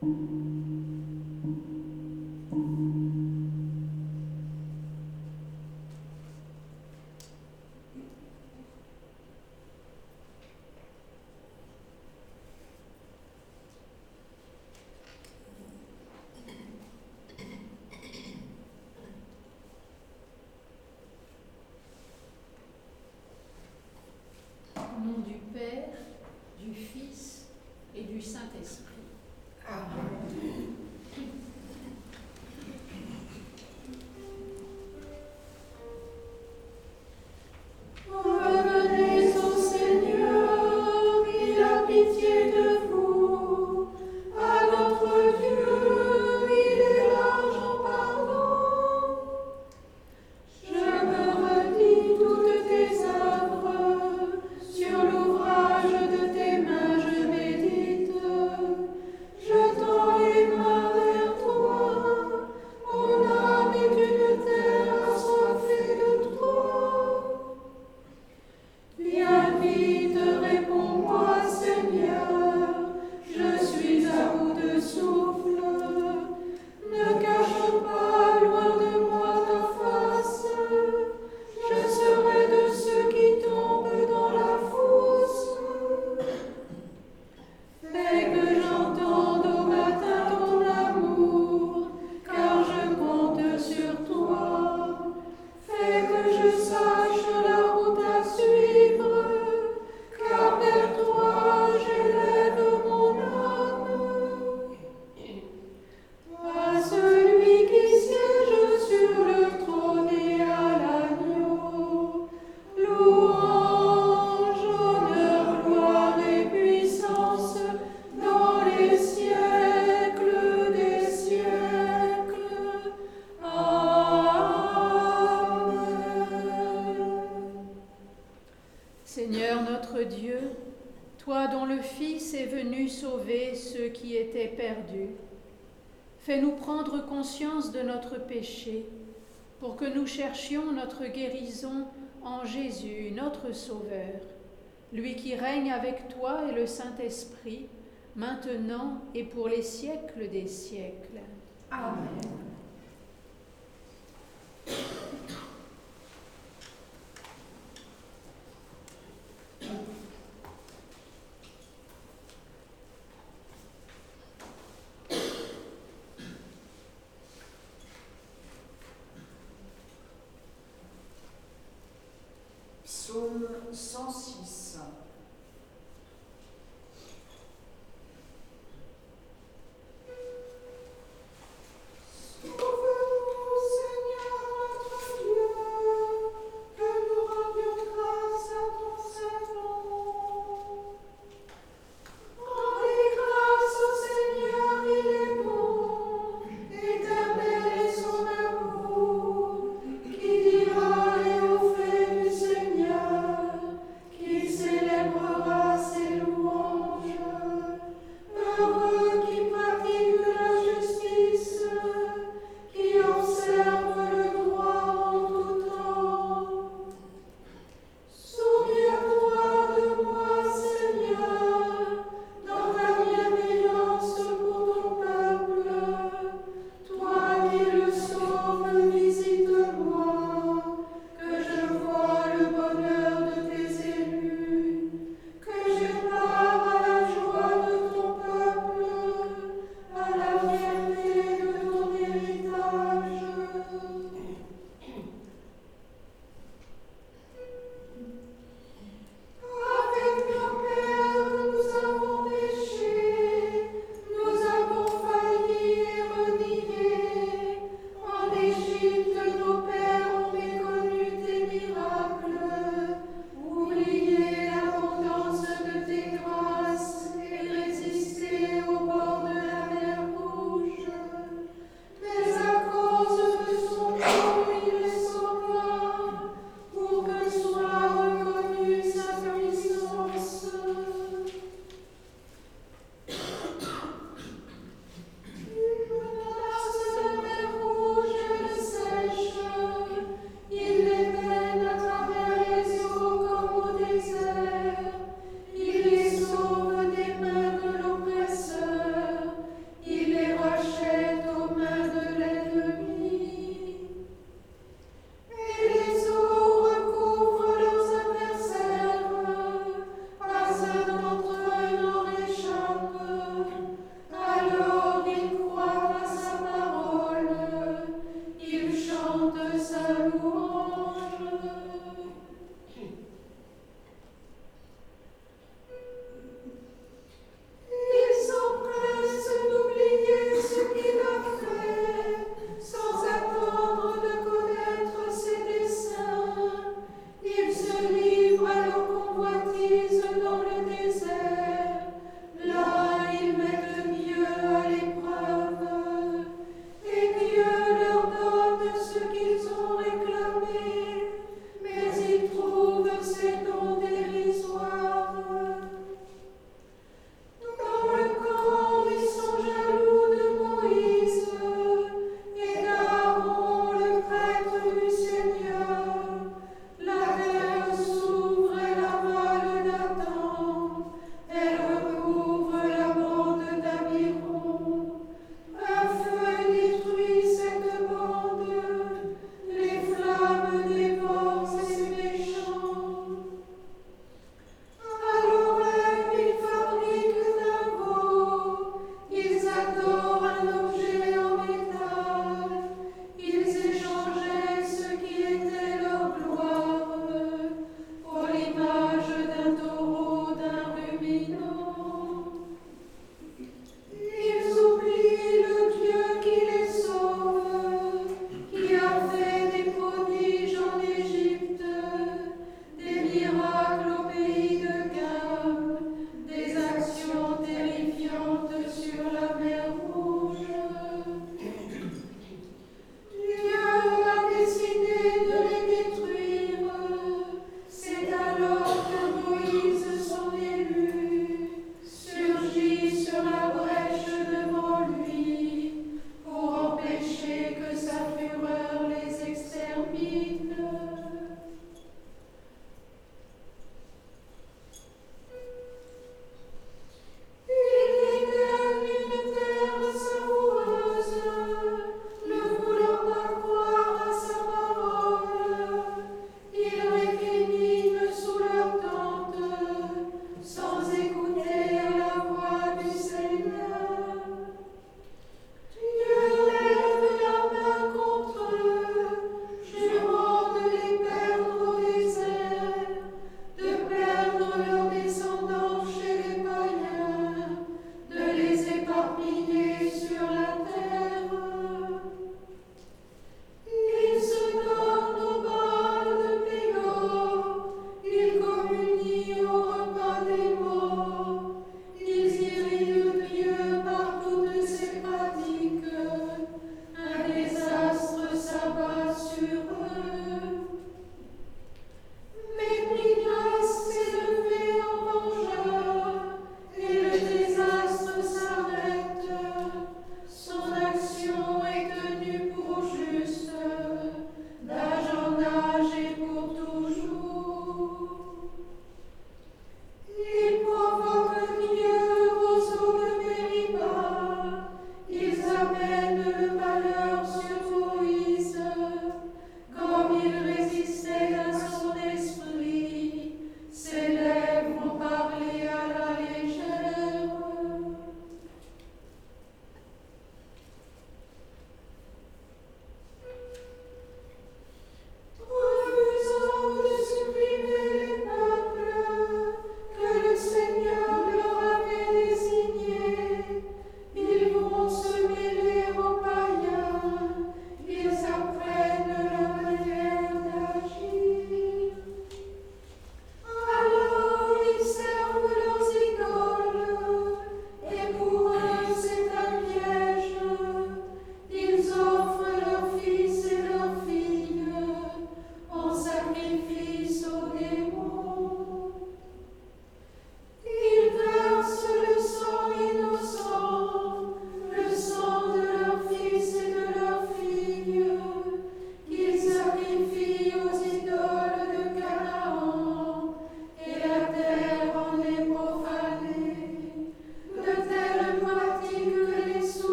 Au nom du Père, du Fils et du Saint-Esprit. Amen. Revenez au Seigneur, il a pitié de vous. À notre Dieu, il est large en pardon. Je me redis toutes tes œuvres, sur l'ouvrage de tes mains je médite. Je tends les mains vers toi, mon âme est une terre assoiffée de toi. Viens vite, réponds-moi, Seigneur, je suis à bout de souffle. Ne cache pas loin de moi ta face, je serai de ceux qui tombent dans la fosse. Fais que j'entende au matin ton amour, car je compte sur toi. Fais que je sache la route à suivre, car vers toi j'élève mon âme. À celui qui siège sur le trône et à l'agneau, louange, honneur, gloire et puissance dans les siècles des siècles. Amen. Seigneur notre Dieu, toi dont le Fils est venu sauver ceux qui étaient perdus, fais-nous prendre conscience de notre péché, pour que nous cherchions notre guérison en Jésus, notre Sauveur, lui qui règne avec toi et le Saint-Esprit, maintenant et pour les siècles des siècles. Amen. Psaume 106. Qui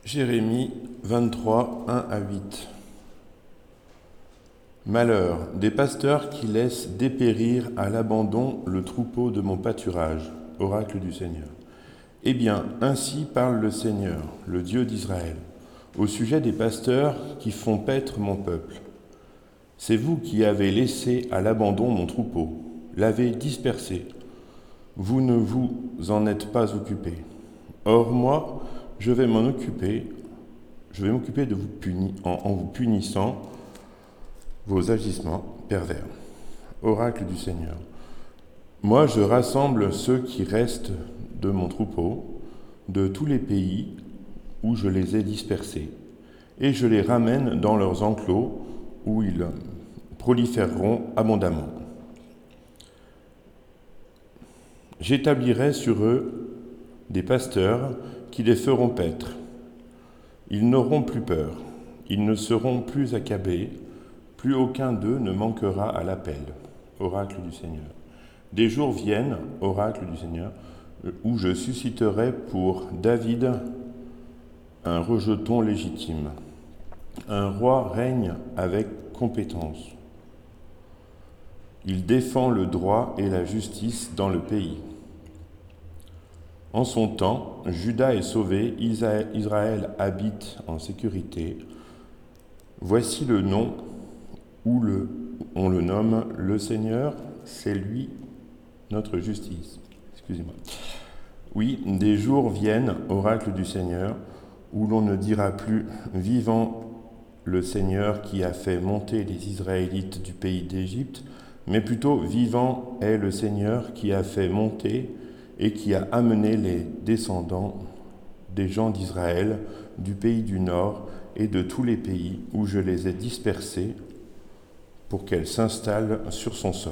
Jérémie 23, 1 à 8. Malheur des pasteurs qui laissent dépérir à l'abandon le troupeau de mon pâturage, oracle du Seigneur. Eh bien, ainsi parle le Seigneur, le Dieu d'Israël, au sujet des pasteurs qui font paître mon peuple. C'est vous qui avez laissé à l'abandon mon troupeau, l'avez dispersé. Vous ne vous en êtes pas occupé. Or moi, je vais m'occuper de vous punir, en vous punissant vos agissements pervers. Oracle du Seigneur. Moi, je rassemble ceux qui restent de mon troupeau, de tous les pays où je les ai dispersés, et je les ramène dans leurs enclos où ils proliféreront abondamment. J'établirai sur eux des pasteurs qui les feront paître. Ils n'auront plus peur, ils ne seront plus accablés, plus aucun d'eux ne manquera à l'appel. Oracle du Seigneur. Des jours viennent, oracle du Seigneur, où je susciterai pour David un rejeton légitime. Un roi règne avec compétence. Il défend le droit et la justice dans le pays. En son temps, Juda est sauvé, Israël habite en sécurité. Voici le nom où on le nomme le Seigneur, c'est lui notre justice. Excusez-moi. Oui, des jours viennent, oracle du Seigneur, où l'on ne dira plus « Vivant le Seigneur qui a fait monter les Israélites du pays d'Égypte », mais plutôt « Vivant est le Seigneur qui a fait monter et qui a amené les descendants des gens d'Israël du pays du Nord et de tous les pays où je les ai dispersés pour qu'elles s'installent sur son sol. »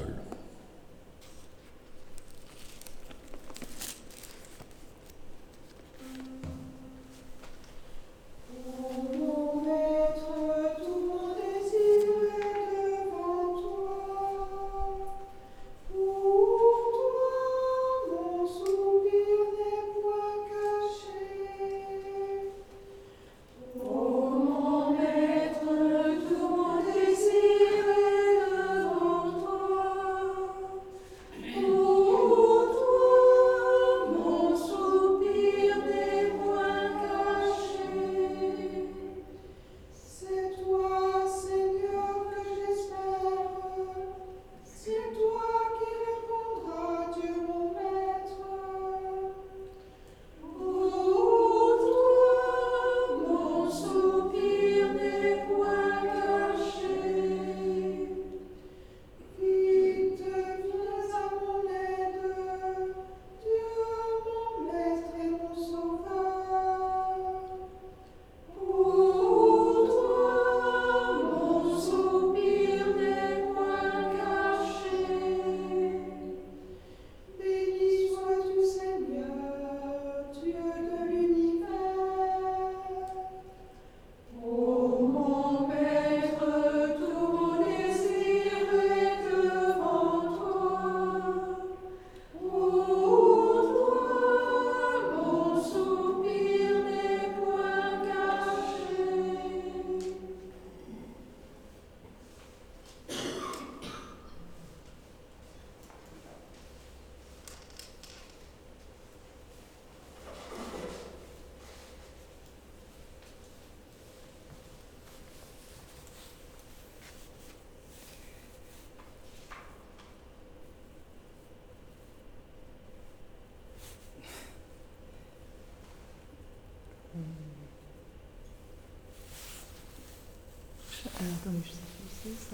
Attendez, je sais plus, c'est ça.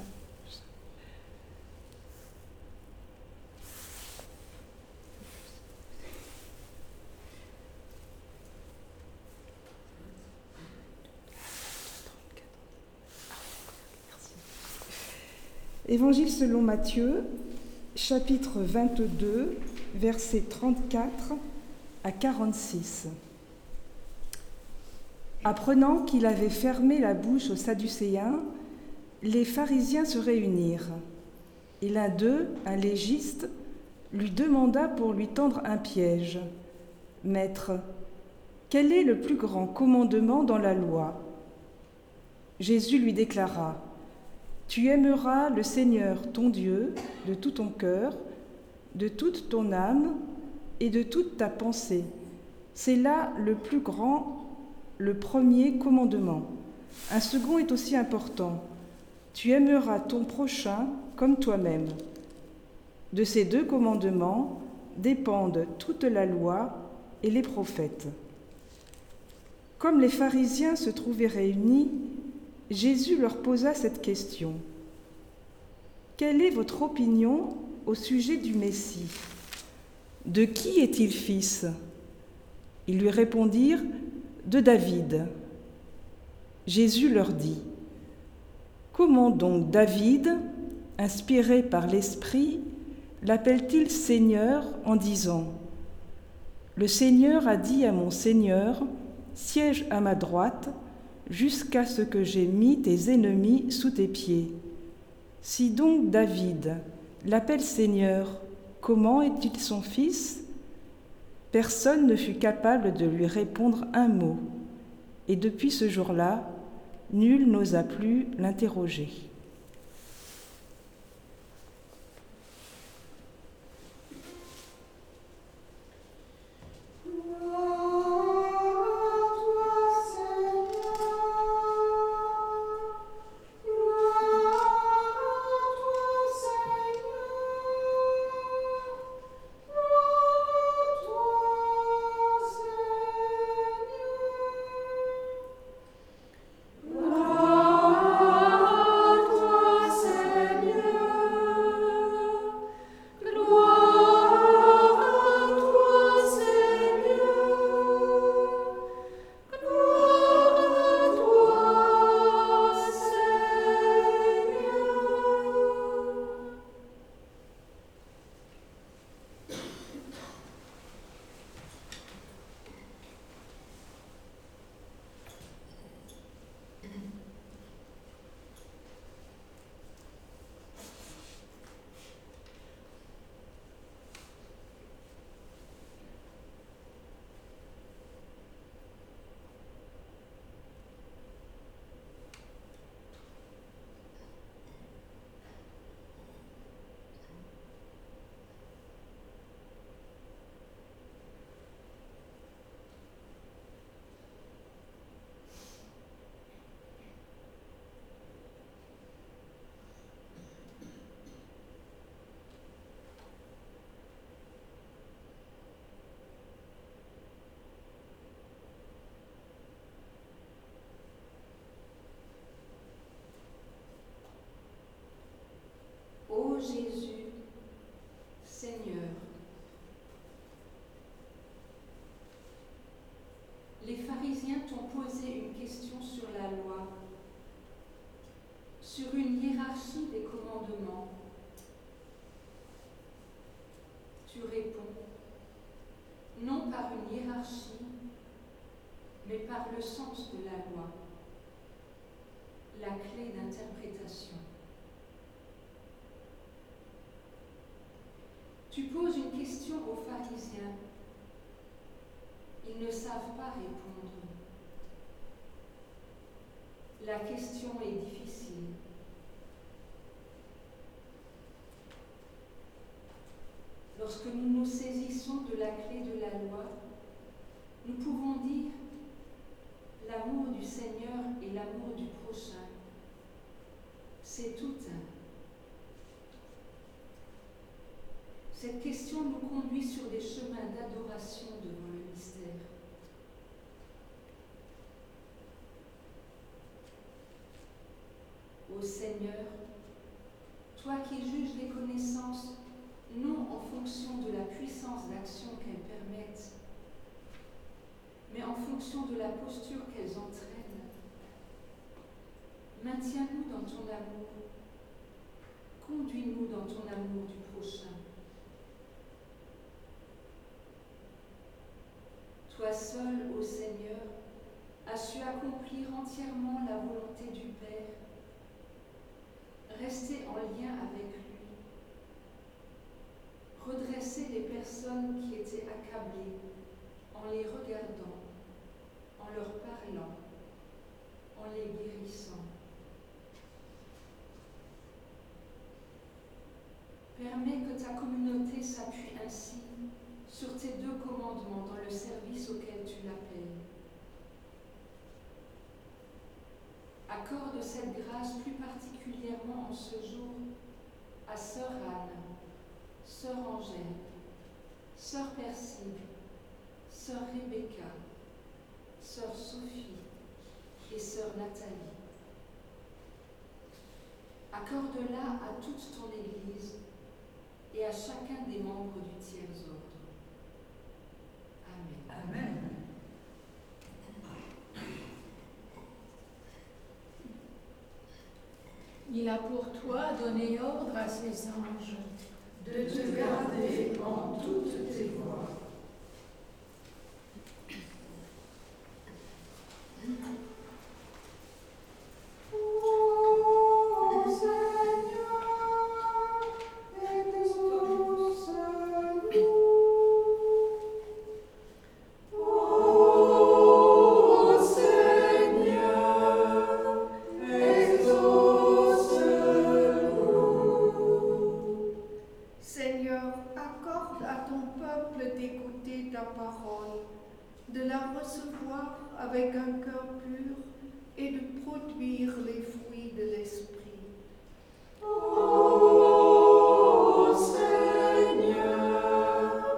Évangile selon Matthieu, chapitre 22, versets 34 à 46. Apprenant qu'il avait fermé la bouche aux Sadducéens, les pharisiens se réunirent. Et l'un d'eux, un légiste, lui demanda pour lui tendre un piège. « Maître, quel est le plus grand commandement dans la loi ? Jésus lui déclara, « Tu aimeras le Seigneur ton Dieu de tout ton cœur, de toute ton âme et de toute ta pensée. C'est là le plus grand, le premier commandement. Un second est aussi important. Tu aimeras ton prochain comme toi-même. De ces 2 commandements dépendent toute la loi et les prophètes. » Comme les pharisiens se trouvaient réunis, Jésus leur posa cette question. « Quelle est votre opinion au sujet du Messie ? De qui est-il fils ? » Ils lui répondirent, « De David. » Jésus leur dit, « Comment donc David, inspiré par l'Esprit, l'appelle-t-il Seigneur en disant, « Le Seigneur a dit à mon Seigneur, siège à ma droite, jusqu'à ce que j'aie mis tes ennemis sous tes pieds. » Si donc David l'appelle Seigneur, comment est-il son fils ? Personne ne fut capable de lui répondre un mot, et depuis ce jour-là, nul n'osa plus l'interroger. Ô Jésus, Seigneur, les pharisiens t'ont posé une question sur la loi, sur une hiérarchie des commandements. Tu réponds, non par une hiérarchie, mais par le sens de la loi, la clé d'interprétation. Tu poses une question aux pharisiens. Ils ne savent pas répondre. La question est difficile. Lorsque nous nous saisissons de la clé de la loi, nous pouvons dire l'amour du Seigneur et l'amour du prochain. C'est tout un. Cette question nous conduit sur des chemins d'adoration devant le mystère. Ô Seigneur, toi qui juges les connaissances non en fonction de la puissance d'action qu'elles permettent, mais en fonction de la posture qu'elles entraînent, maintiens-nous dans ton amour, conduis-nous dans ton amour du prochain. Toi seul, ô Seigneur, as su accomplir entièrement la volonté du Père, rester en lien avec lui, redresser les personnes qui étaient accablées en les regardant en leur parlant, en les guérissant. Permets que ta communauté s'appuie ainsi sur tes 2 commandements dans le service auquel tu l'appelles. Accorde cette grâce plus particulièrement en ce jour à Sœur Anne, Sœur Angèle, Sœur Persille, Sœur Rebecca, Sœur Sophie et Sœur Nathalie. Accorde-la à toute ton Église et à chacun des membres du tiers-ordre. Amen. Amen. Il a pour toi donné ordre à ses anges De te garder en toutes tes voies. De la recevoir avec un cœur pur et de produire les fruits de l'Esprit. Ô Seigneur,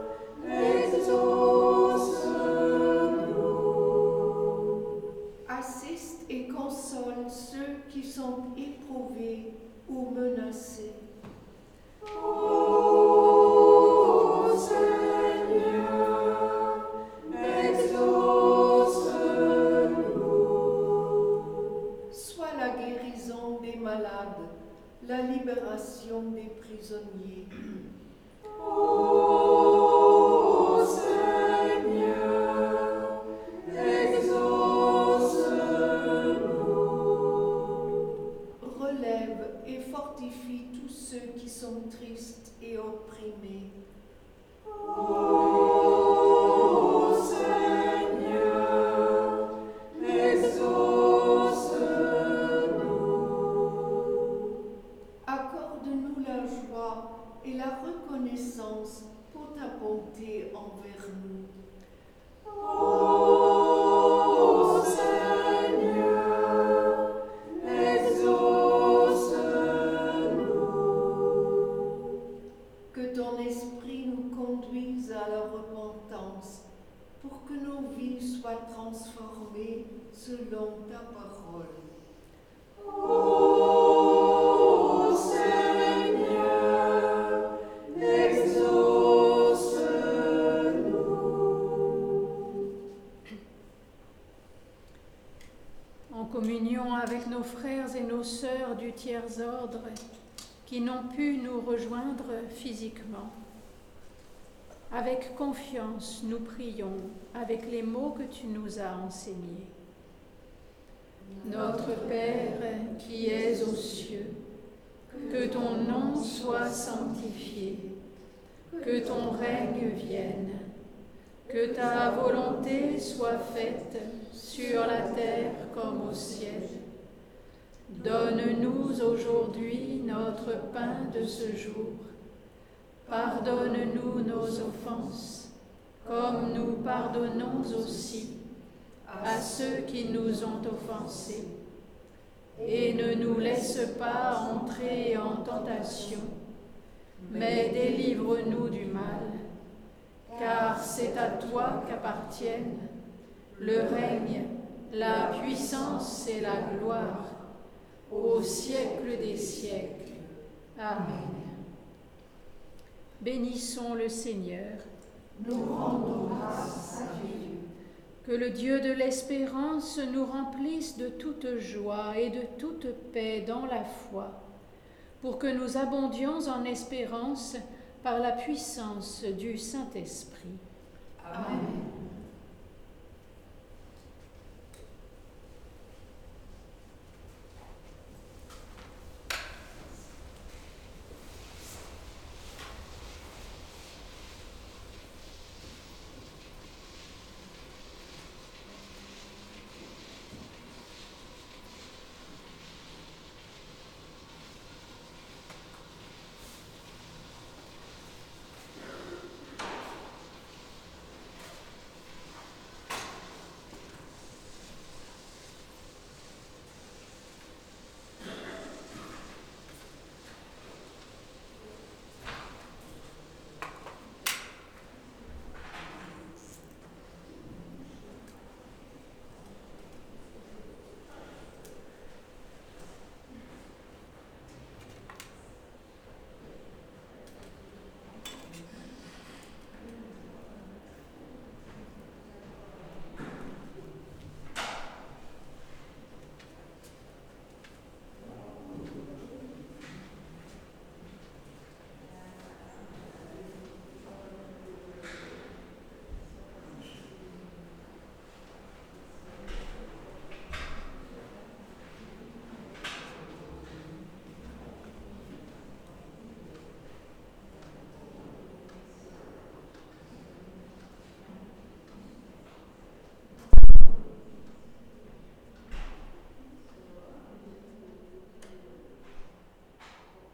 exauce-nous. Assiste et console ceux qui sont éprouvés ou menacés. Ô Seigneur, exauce-nous. Sois la guérison des malades, la libération des prisonniers. Ô Seigneur, exauce-nous. Relève et fortifie tous ceux qui sont tristes et opprimés. Ô Seigneur, exauce-nous. Accorde-nous la joie et la reconnaissance pour ta bonté envers nous. Ô Seigneur, exauce-nous. Que ton esprit nous conduise à la repentance pour que nos vies soient transformées selon ta parole. Ô Seigneur, exauce-nous. En communion avec nos frères et nos sœurs du tiers-ordre qui n'ont pu nous rejoindre physiquement. Avec confiance, nous prions avec les mots que tu nous as enseignés. Notre Père qui es aux cieux, que ton nom soit sanctifié, que ton règne vienne, que ta volonté soit faite sur la terre comme au ciel. Donne-nous aujourd'hui notre pain de ce jour. Pardonne-nous nos offenses, comme nous pardonnons aussi à ceux qui nous ont offensés. Et ne nous laisse pas entrer en tentation, mais délivre-nous du mal, car c'est à toi qu'appartiennent le règne, la puissance et la gloire, au siècle des siècles. Amen. Bénissons le Seigneur. Nous rendons grâce à Dieu. Que le Dieu de l'espérance nous remplisse de toute joie et de toute paix dans la foi, pour que nous abondions en espérance par la puissance du Saint-Esprit. Amen.